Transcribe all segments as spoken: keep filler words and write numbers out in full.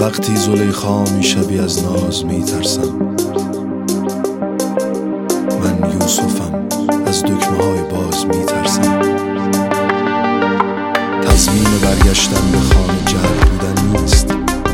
وقتی زلیخا میشبی از ناز میترسم. من یوسفم، از دکمه های باز میترسم. تضمین برگشتن به خانه جهل بودن نیست.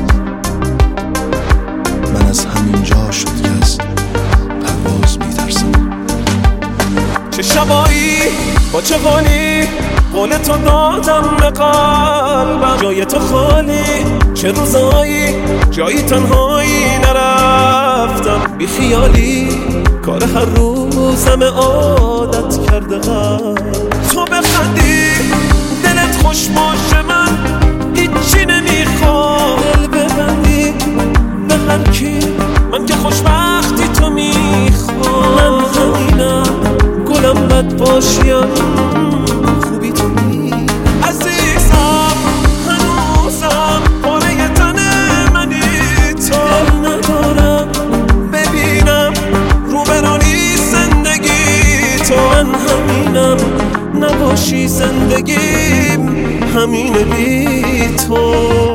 من از همین جا شد که از پرواز میترسم. چه شبایی با چه حالی قول تو دادم به قلبم، جای تو خالی. چه روزایی جایی تنهایی نرفتم بی خیالی، کار هر روزم عادت کرده قلب. تو بخندی دلت خوش باشه، من هیچی نمیخوام. دل ببندی به هر کی، من که خوشبختی تو میخوام. من همینم گلم بد باشیم، خوبی تو می عزیزم. هنوزم پاره تن منی تو. دل ندارم ببینم روبرانی زندگی تو. من همینم نباشی زندگیم همینه بی تو.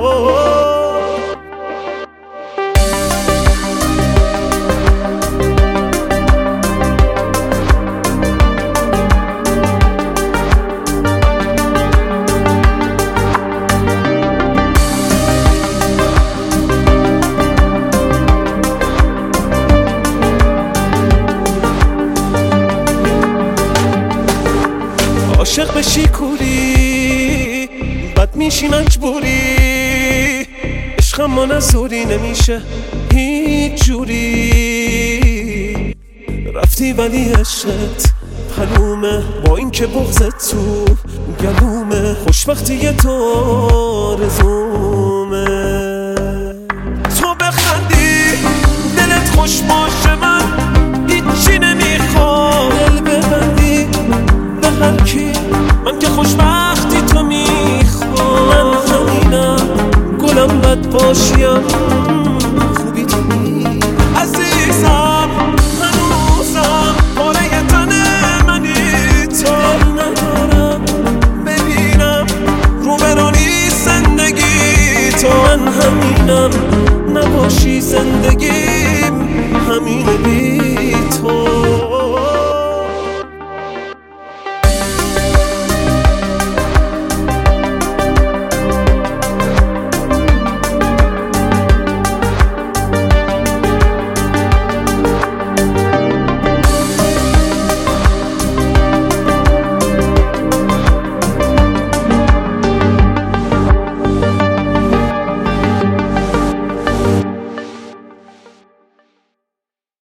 عاشق بشی کوری بد میشی مجبوری. عشقم ما نزوری نمیشه هیچ جوری. رفتی ولی عشقت حلومه، با این که بغضت تو گلومه. خوشبختی تو آرزومه. تو بخندی دلت خوش باشه، من هیچی نمیخوام. دل ببندی به هر کی، من که خوشبختی تو میخوام. من همینم گلم بد باشیم، خوبی تو می عزیزم. هنوزم پاره تن منی تو. دل ندارم ببینم روبرانی زندگی تو. من همینم